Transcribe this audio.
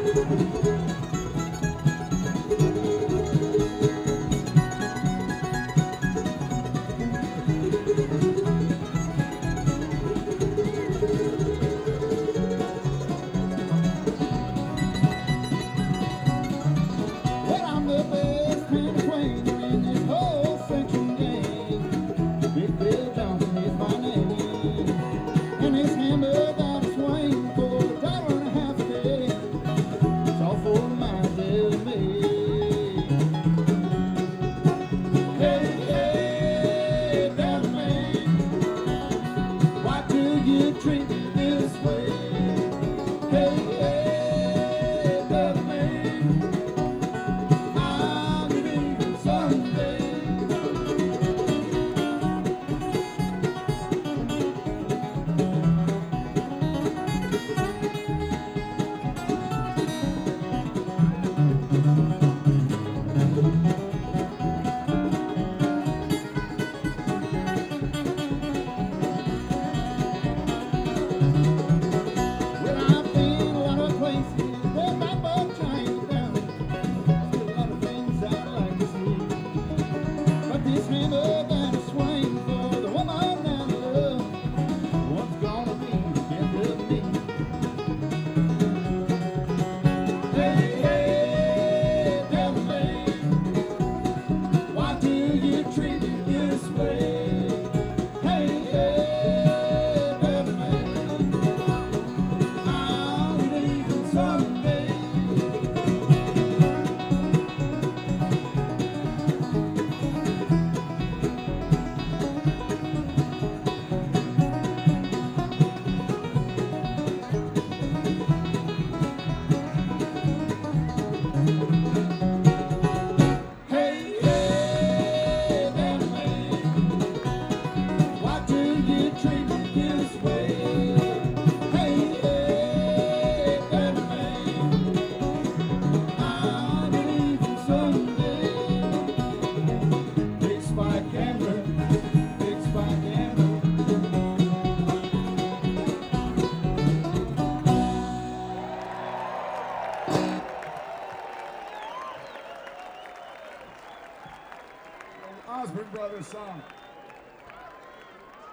Well, I'm the best man swing in this whole section gang. Big Bill Johnson is my name. And this hammer that I swing for $1.50 a day. It's all for my little maid. Hey, hey, that man, why do you treat me this way? Hey, hey, that man, I'll give you someday. Well, I've been a lot of places, but my butt changed down. Still a lot of things I'd like to see. But this hammer that I swing for the woman that I love, what's gonna be the end of me? Hey, hey, devil man, why do you treat me this way? Hey, hey, devil man, I'll be leaving someday. Hey, hey, devil man, why do you treat me this way? Hey, hey, devil man, I'll be leaving someday. Big spike gambler, big spike gambler. Osborne Brothers song.